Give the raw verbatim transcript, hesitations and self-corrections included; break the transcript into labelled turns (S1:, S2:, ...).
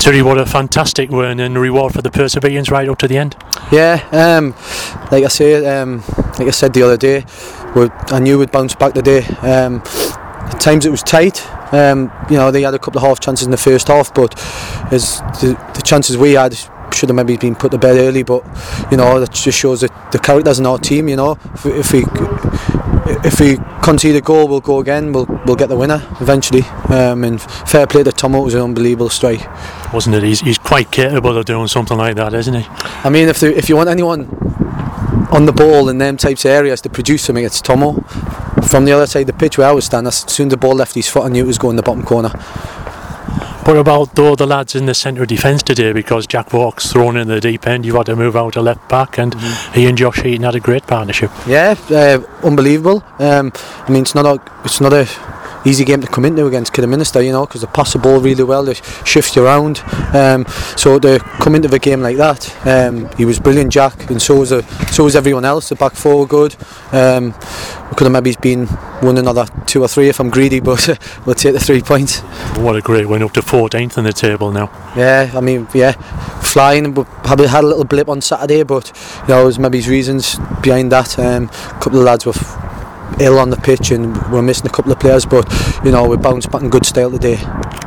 S1: Terry, what a fantastic win and reward for the perseverance right up to the end.
S2: Yeah, um, like I say, um, like I said the other day, we, I knew we'd bounce back today. Um, at times it was tight. Um, you know, they had a couple of half chances in the first half, but as the, the chances we had should have maybe been put to bed early. But you know, that just shows that the characters in our team. You know, if, if we if we concede a goal, we'll go again. We'll we'll get the winner eventually. Um, and fair play to Tomo, it was an unbelievable strike.
S1: Wasn't it? He's he's quite capable of doing something like that, isn't he?
S2: I mean, if the, if you want anyone on the ball in them types of areas to produce something, it's Tomo. From the other side of the pitch where I was standing, as soon as the ball left his foot, I knew it was going in the bottom corner.
S1: What about though the lads in the centre of defence today? Because Jack Vaux's thrown in the deep end, you've had to move out to left back, and mm-hmm. he and Josh Heaton had a great partnership.
S2: Yeah, uh, unbelievable. Um, I mean, it's not a, it's not a easy game to come into against Kidderminster, you know, because they pass the ball really well, they shift you around. Um, so to come into the game like that, um, he was brilliant, Jack, and so was a, so was everyone else. The back four were good. Um, we could have maybe been won another two or three if I'm greedy, but we'll take the three points.
S1: What a great win, up to fourteenth in the table now.
S2: Yeah, I mean, yeah, flying. We probably had a little blip on Saturday, but you know, there's maybe reasons behind that. Um, a couple of lads were f- ill on the pitch and we're missing a couple of players, but you know, we bounced back in good style today.